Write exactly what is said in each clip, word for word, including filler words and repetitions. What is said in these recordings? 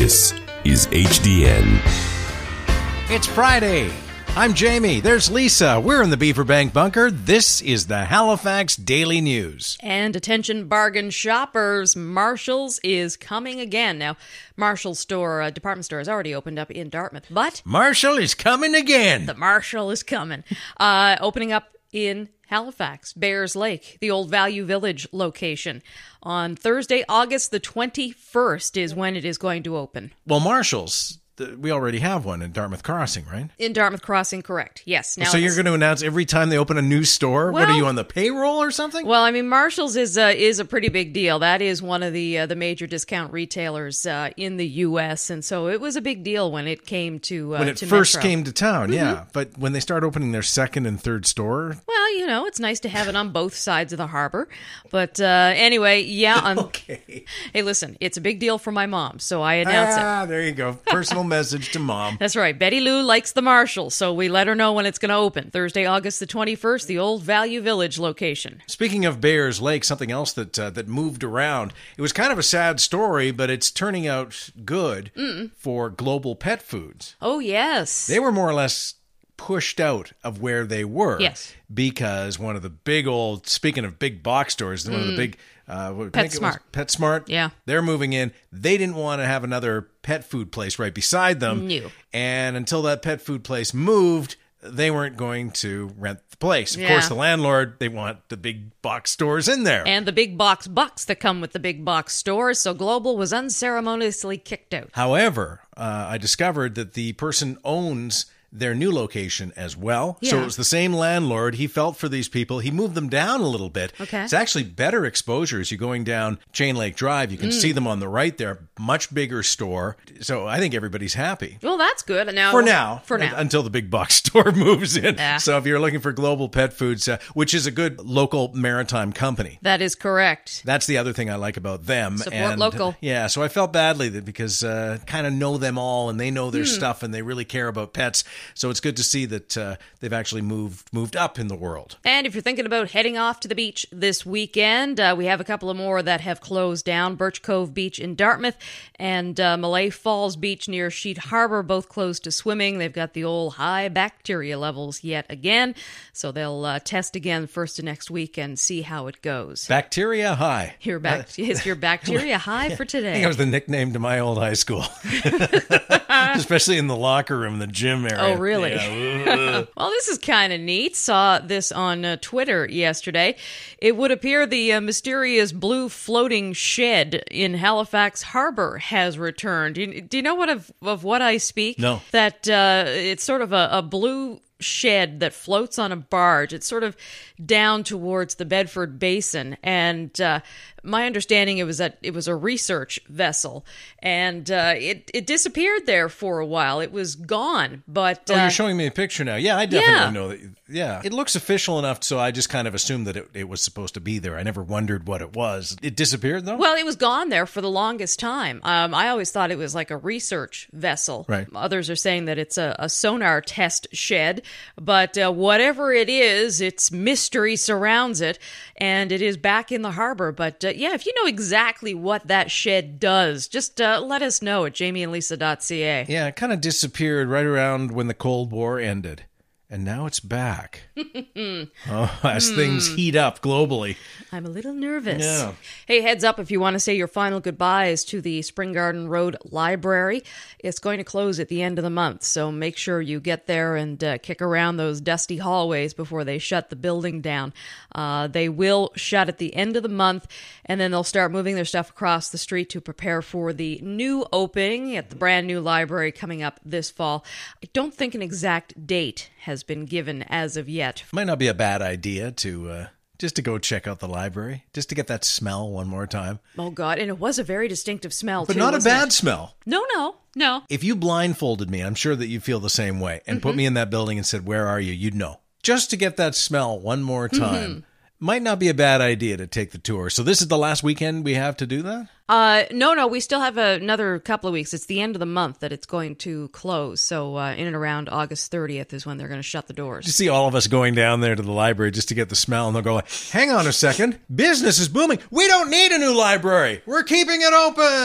This is H D N. It's Friday. I'm Jamie. There's Lisa. We're in the Beaver Bank bunker. This is the Halifax Daily News. And attention bargain shoppers, Marshall's is coming again. Now, Marshall's store, uh, department store, has already opened up in Dartmouth, but Marshall is coming again. the Marshall is coming. Uh, opening up in Halifax, Bayers Lake, the old Value Village location. On Thursday, August the twenty-first is when it is going to open. Well, Marshall's, th- we already have one in Dartmouth Crossing, right? In Dartmouth Crossing, correct. Yes. Now so you're it's- going to announce every time they open a new store? what, are Well- you on the payroll or something? Well, I mean, Marshall's is uh, is a pretty big deal. That is one of the uh, the major discount retailers uh, in the U S, and so it was a big deal when it came to uh, when it to first Metro. came to town, yeah. But when they start opening their second and third store... Well, you know, it's nice to have it on both sides of the harbor. But uh, anyway, yeah. On, Okay. Hey, listen, it's a big deal for my mom, so I announce it. Ah, there you go. Personal message to mom. That's right. Betty Lou likes the Marshall, so we let her know when it's going to open. Thursday, August the twenty-first, the old Value Village location. Speaking of Bayers Lake, something else that uh, that moved around. It was kind of a sad story, but it's turning out good for Global Pet Foods. Oh, yes. They were more or less pushed out of where they were. Yes. Because one of the big old, speaking of big box stores, one of the big... Uh, what- I think it was PetSmart. PetSmart. Yeah. They're moving in. They didn't want to have another pet food place right beside them. No. And until that pet food place moved, they weren't going to rent the place. Of Yeah. course, the landlord, they want the big box stores in there. And the big box bucks that come with the big box stores, so Global was unceremoniously kicked out. However, uh, I discovered that the person owns their new location as well. So Yeah. it was the same landlord. He felt for these people. He moved them down a little bit. Okay. It's actually better exposure as you're going down Chain Lake Drive. You can Mm. see them on the right there. Much bigger store. So I think everybody's happy. Well, that's good. Now, For now. For now. Until the big box store moves in. Yeah. So if you're looking for Global Pet Foods, uh, which is a good local maritime company. That is correct. That's the other thing I like about them. Support and, local. Yeah, so I felt badly that because uh, kind of know them all and they know Hmm. their stuff and they really care about pets. So it's good to see that uh, they've actually moved moved up in the world. And if you're thinking about heading off to the beach this weekend, uh, we have a couple of more that have closed down. Birch Cove Beach in Dartmouth and uh, Malay Falls Beach near Sheet Harbor, both closed to swimming. They've got the old high bacteria levels yet again. So they'll uh, test again first of next week and see how it goes. Bacteria high. Your bac- is your bacteria high for I today? think that was the nickname to my old high school. Especially in the locker room, the gym area. Oh, really? Yeah. Well, this is kind of neat. Saw this on uh, Twitter yesterday. It would appear the uh, mysterious blue floating shed in Halifax Harbor has returned. Do you, do you know what of, of what I speak? No. That uh, it's sort of a, a blue shed that floats on a barge. It's sort of down towards the Bedford Basin, and uh, my understanding it was that it was a research vessel, and uh, it it disappeared there for a while. It was gone, but Oh, uh, you're showing me a picture now. Yeah, I definitely Yeah. know that. Yeah. It looks official enough, so I just kind of assumed that it, it was supposed to be there. I never wondered what it was. It disappeared, though? Well, it was gone there for the longest time. Um, I always thought it was like a research vessel. Right. Others are saying that it's a, a sonar test shed, but uh, whatever it is, its mystery surrounds it, and it is back in the harbor. But uh, yeah, if you know exactly what that shed does, just uh, let us know at jamie and lisa dot c a. Yeah, it kind of disappeared right around when the Cold War ended. And now it's back. oh, as things heat up globally. I'm a little nervous. Yeah. Hey, heads up if you want to say your final goodbyes to the Spring Garden Road Library. It's going to close at the end of the month, so make sure you get there and uh, kick around those dusty hallways before they shut the building down. Uh, they will shut at the end of the month, and then they'll start moving their stuff across the street to prepare for the new opening at the brand new library coming up this fall. I don't think an exact date has been given as of yet. Might not be a bad idea to uh, just to go check out the library, just to get that smell one more time. Oh, God, and it was a very distinctive smell, But too, not a wasn't bad it? smell. No, no, no. If you blindfolded me, I'm sure that you feel the same way, and put me in that building and said, "Where are you?" You'd know. Just to get that smell one more time. Might not be a bad idea to take the tour. So this is the last weekend we have to do that? Uh, no, no, we still have another couple of weeks. It's the end of the month that it's going to close. So uh, in and around August thirtieth is when they're going to shut the doors. You see all of us going down there to the library just to get the smell, and they'll go like, hang on a second, business is booming. We don't need a new library. We're keeping it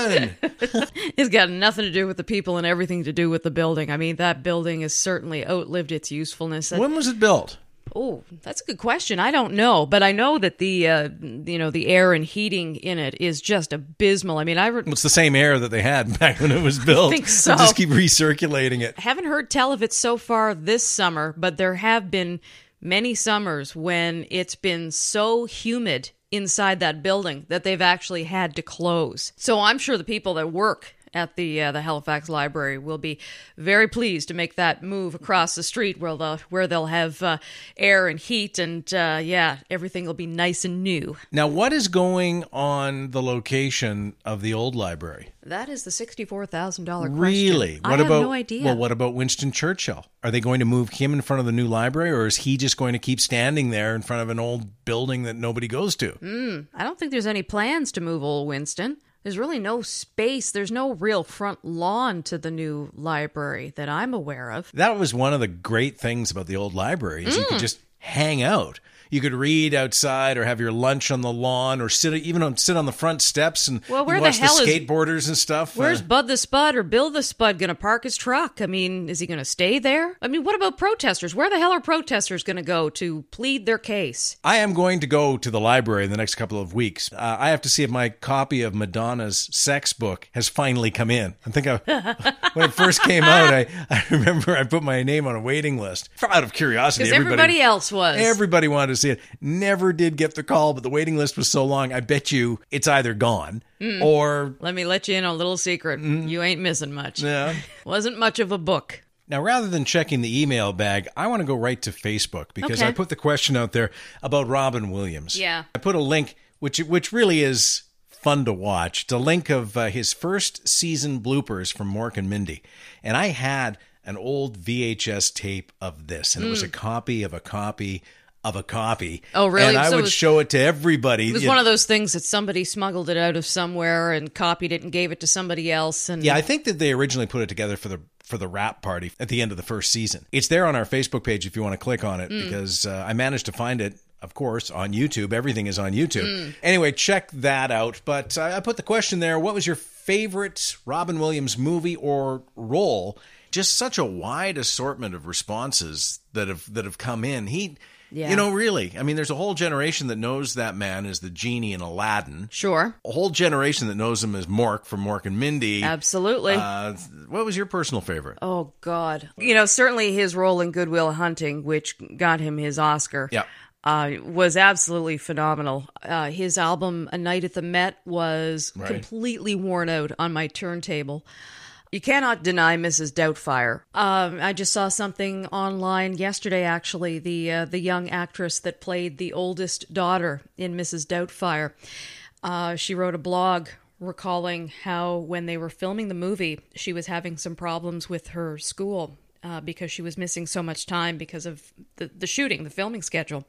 open. It's got nothing to do with the people and everything to do with the building. I mean, that building has certainly outlived its usefulness. When was it built? Oh, that's a good question. I don't know, but I know that the uh, you know the air and heating in it is just abysmal. I mean, I re- it's the same air that they had back when it was built. I think so. They just keep recirculating it. I haven't heard tell of it so far this summer, but there have been many summers when it's been so humid inside that building that they've actually had to close. So I'm sure the people that work at the uh, the Halifax Library will be very pleased to make that move across the street where they'll, where they'll have uh, air and heat and, uh, yeah, everything will be nice and new. Now, what is going on the location of the old library? That is the sixty-four thousand dollars question. Really? What I have about, no idea. Well, what about Winston Churchill? Are they going to move him in front of the new library, or is he just going to keep standing there in front of an old building that nobody goes to? Mm, I don't think there's any plans to move old Winston. There's really no space. There's no real front lawn to the new library that I'm aware of. That was one of the great things about the old library is mm. you could just hang out. You could read outside or have your lunch on the lawn or sit even on, sit on the front steps and well, where watch the, hell the is, skateboarders and stuff. Where's uh, Bud the Spud or Bill the Spud going to park his truck? I mean, is he going to stay there? I mean, what about protesters? Where the hell are protesters going to go to plead their case? I am going to go to the library in the next couple of weeks. Uh, I have to see if my copy of Madonna's sex book has finally come in. I think I, when it first came out, I, I remember I put my name on a waiting list out of curiosity. Because everybody, everybody else was. Everybody wanted to see it. Never did get the call, but the waiting list was so long, I bet you it's either gone mm. or... Let me let you in on a little secret. Mm. You ain't missing much. Yeah. Wasn't much of a book. Now, rather than checking the email bag, I want to go right to Facebook because okay. I put the question out there about Robin Williams. Yeah. I put a link, which which really is fun to watch. It's a link of uh, his first season bloopers from Mork and Mindy. And I had an old V H S tape of this, and mm. it was a copy of a copy of a copy. Oh, really? And I so would it was, show it to everybody. It was one of those things that somebody smuggled it out of somewhere and copied it and gave it to somebody else. And yeah, I think that they originally put it together for the for the rap party at the end of the first season. It's there on our Facebook page if you want to click on it, mm. because uh, I managed to find it, of course, on YouTube. Everything is on YouTube. Mm. Anyway, check that out. But I, I put the question there, what was your favorite Robin Williams movie or role? Just such a wide assortment of responses that have that have come in. He... Yeah. You know, really, I mean, there's a whole generation that knows that man as the genie in Aladdin. Sure. A whole generation that knows him as Mork from Mork and Mindy. Absolutely. Uh, what was your personal favorite? Oh, God. You know, certainly his role in Good Will Hunting, which got him his Oscar, yeah. uh, was absolutely phenomenal. Uh, his album, A Night at the Met, was right. completely worn out on my turntable. You cannot deny Missus Doubtfire. Um, I just saw something online yesterday, actually, the uh, the young actress that played the oldest daughter in Missus Doubtfire. Uh, she wrote a blog recalling how when they were filming the movie, she was having some problems with her school uh, because she was missing so much time because of the, the shooting, the filming schedule.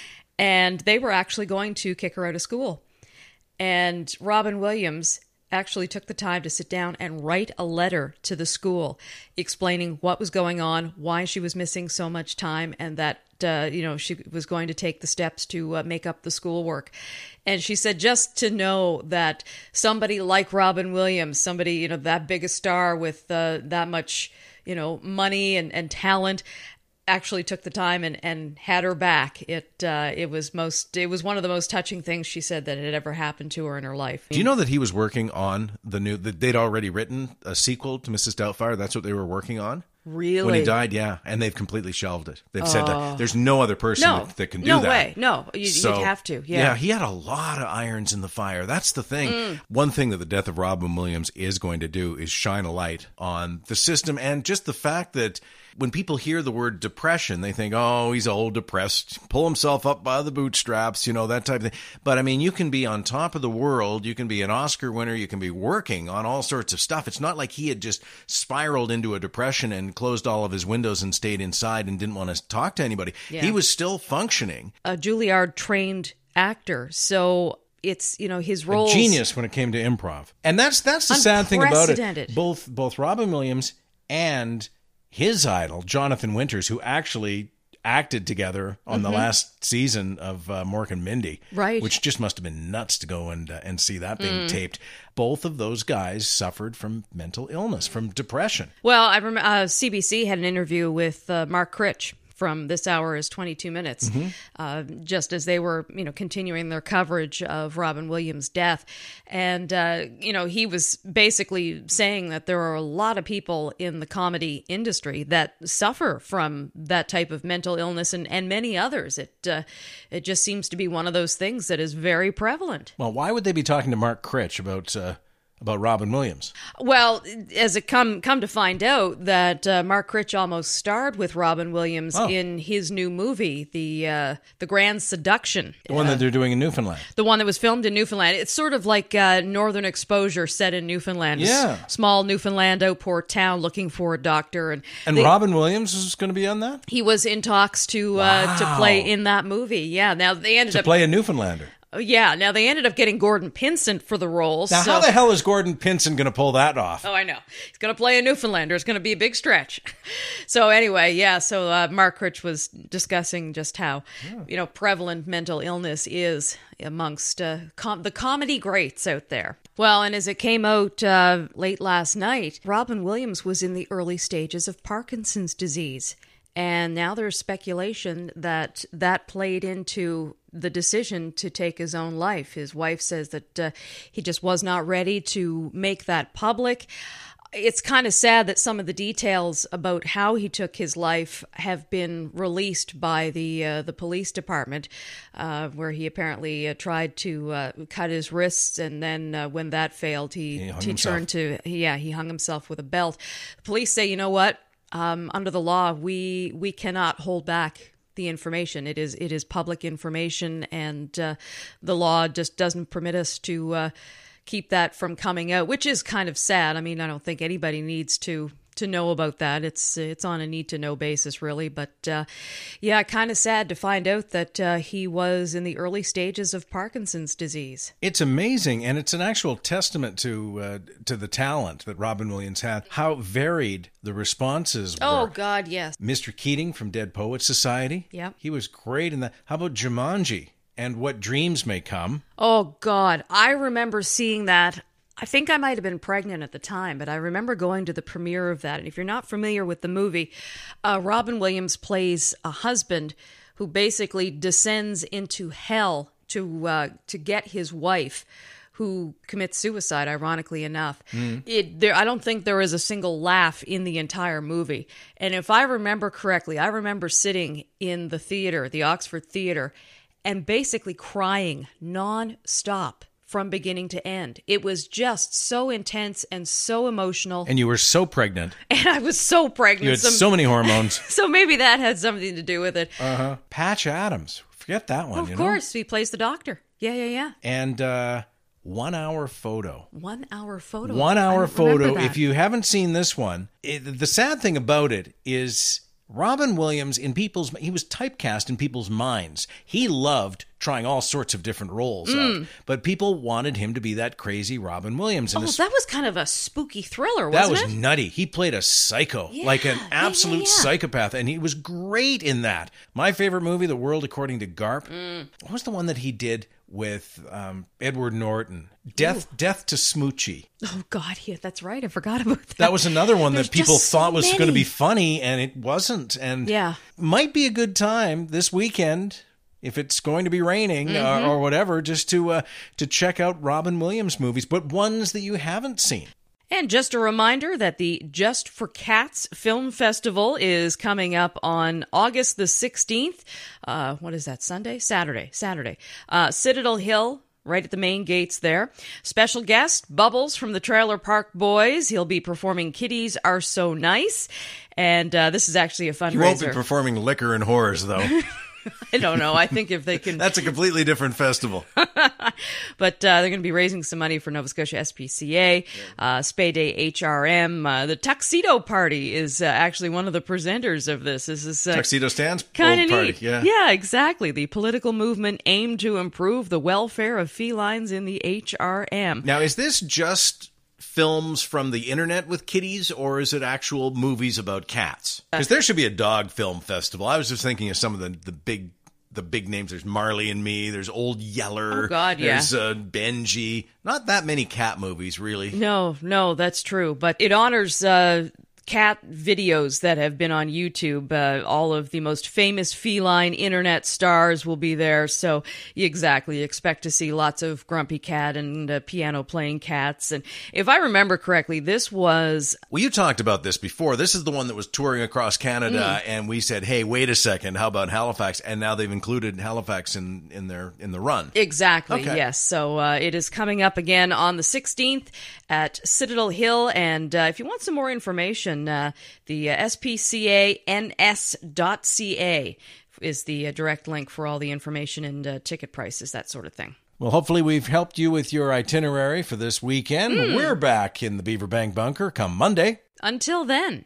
And they were actually going to kick her out of school. And Robin Williams actually took the time to sit down and write a letter to the school explaining what was going on, why she was missing so much time, and that, uh, you know, she was going to take the steps to uh, make up the schoolwork. And she said just to know that somebody like Robin Williams, somebody, you know, that big a star with uh, that much, you know, money and, and talent, actually took the time and, and had her back. It uh, it was most it was one of the most touching things she said that had ever happened to her in her life. Do you know that he was working on the new that they'd already written a sequel to Missus Doubtfire? That's what they were working on. Really? When he died, yeah, and they've completely shelved it. They've oh. said that there's no other person no, that, that can do no that. No way. No, you, so, you'd have to. Yeah. yeah, he had a lot of irons in the fire. That's the thing. Mm. One thing that the death of Robin Williams is going to do is shine a light on the system and just the fact that when people hear the word depression, they think, oh, he's old, depressed, pull himself up by the bootstraps, you know, that type of thing. But I mean, you can be on top of the world. You can be an Oscar winner. You can be working on all sorts of stuff. It's not like he had just spiraled into a depression and closed all of his windows and stayed inside and didn't want to talk to anybody. Yeah. He was still functioning. A Juilliard-trained actor, so it's, you know, his roles... A genius when it came to improv. And that's that's the sad thing about it. Unprecedented. Both, both Robin Williams and his idol, Jonathan Winters, who actually acted together on mm-hmm. the last season of uh, Mork and Mindy, right? Which just must have been nuts to go and uh, and see that being mm. taped. Both of those guys suffered from mental illness, from depression. Well, I remember uh, C B C had an interview with uh, Mark Critch from This Hour is twenty-two minutes, mm-hmm. uh, just as they were, you know, continuing their coverage of Robin Williams' death. And, uh, you know, he was basically saying that there are a lot of people in the comedy industry that suffer from that type of mental illness, and, and many others. It, uh, it just seems to be one of those things that is very prevalent. Well, why would they be talking to Mark Critch about... Uh About Robin Williams? Well, as it come come to find out that uh, Mark Critch almost starred with Robin Williams oh. in his new movie, the uh, the Grand Seduction, the one uh, that they're doing in Newfoundland, the one that was filmed in Newfoundland. It's sort of like uh, Northern Exposure set in Newfoundland. Yeah, small Newfoundland outport town looking for a doctor, and and they, Robin Williams is going to be on that. He was in talks to wow. uh, to play in that movie. Yeah, now they ended to up play a Newfoundlander. Yeah, now they ended up getting Gordon Pinsent for the role. Now, so... how the hell is Gordon Pinsent going to pull that off? Oh, I know. He's going to play a Newfoundlander. It's going to be a big stretch. So anyway, yeah, so uh, Mark Critch was discussing just how, yeah. you know, prevalent mental illness is amongst uh, com- the comedy greats out there. Well, and as it came out uh, late last night, Robin Williams was in the early stages of Parkinson's disease. And now there's speculation that that played into the decision to take his own life. His wife says that uh, he just was not ready to make that public. It's kind of sad that some of the details about how he took his life have been released by the uh, the police department, uh, where he apparently uh, tried to uh, cut his wrists, and then uh, when that failed, he, he, he turned to, yeah, he hung himself with a belt. The police say, you know what? Um, under the law, we we cannot hold back the information. It is it is public information, and uh, the law just doesn't permit us to uh, keep that from coming out, which is kind of sad. I mean, I don't think anybody needs to to know about that. It's it's on a need to know basis, really. But uh, yeah, kind of sad to find out that uh, he was in the early stages of Parkinson's disease. It's amazing, and it's an actual testament to uh, to the talent that Robin Williams had. How varied the responses were. Oh God, yes. Mister Keating from Dead Poets Society. Yeah, he was great in that. How about Jumanji and What Dreams May Come? Oh God, I remember seeing that. I think I might have been pregnant at the time, but I remember going to the premiere of that. And if you're not familiar with the movie, uh, Robin Williams plays a husband who basically descends into hell to uh, to get his wife, who commits suicide, ironically enough. Mm. It, there, I don't think there is a single laugh in the entire movie. And if I remember correctly, I remember sitting in the theater, the Oxford Theater, and basically crying non-stop from beginning to end. It was just so intense and so emotional. And you were so pregnant. And I was so pregnant. You had Some, so many hormones. So maybe that had something to do with it. Uh-huh. Patch Adams. Forget that one. Oh, of you course. know? He plays the doctor. Yeah, yeah, yeah. And uh, One Hour Photo. One Hour Photo. One Hour Photo. If you haven't seen this one, it, the sad thing about it is Robin Williams, in people's, he was typecast in people's minds. He loved trying all sorts of different roles, mm. out, but people wanted him to be that crazy Robin Williams. And oh, this, that was kind of a spooky thriller, wasn't it? That was it? nutty. He played a psycho, yeah, like an absolute yeah, yeah, yeah. psychopath, and he was great in that. My favorite movie, The World According to Garp, mm. what was the one that he did with um, Edward Norton? Death Ooh. Death to Smoochie. Oh, God, yeah, that's right. I forgot about that. That was another one There's that people so thought was many. going to be funny, and it wasn't. And yeah. might be a good time this weekend, if it's going to be raining mm-hmm. or, or whatever, just to uh, to check out Robin Williams movies, but ones that you haven't seen. And just a reminder that the Just for Cats Film Festival is coming up on August the sixteenth. Uh, what is that, Sunday? Saturday. Saturday. Uh, Citadel Hill, right at the main gates there. Special guest, Bubbles from the Trailer Park Boys. He'll be performing Kitties Are So Nice. And uh, this is actually a fundraiser. He won't be performing Liquor and Whores, though. I don't know. I think if they can... That's a completely different festival. But uh, they're going to be raising some money for Nova Scotia S P C A, uh, Spay Day H R M. Uh, the Tuxedo Party is uh, actually one of the presenters of this. This is uh, Tuxedo Stands kind of party. neat. Yeah. yeah, exactly. The political movement aimed to improve the welfare of felines in the H R M. Now, is this just films from the internet with kitties, or is it actual movies about cats? Because there should be a dog film festival. I was just thinking of some of the, the big the big names. There's Marley and Me. There's Old Yeller. Oh, God, yeah. There's uh, Benji. Not that many cat movies, really. No, no, that's true. But it honors uh, cat videos that have been on YouTube. Uh, all of the most famous feline internet stars will be there. So you exactly expect to see lots of grumpy cat and uh, piano playing cats. And if I remember correctly, this was... Well, you talked about this before. This is the one that was touring across Canada, mm. and we said, hey, wait a second, how about Halifax? And now they've included Halifax in, in their in the run. Exactly, okay. Yes. So uh, it is coming up again on the sixteenth at Citadel Hill. And uh, if you want some more information, Uh, the uh, S P C A N S dot C A is the uh, direct link for all the information and uh, ticket prices, that sort of thing. Well, hopefully we've helped you with your itinerary for this weekend. Mm. We're back in the Beaver Bank Bunker come Monday. Until then.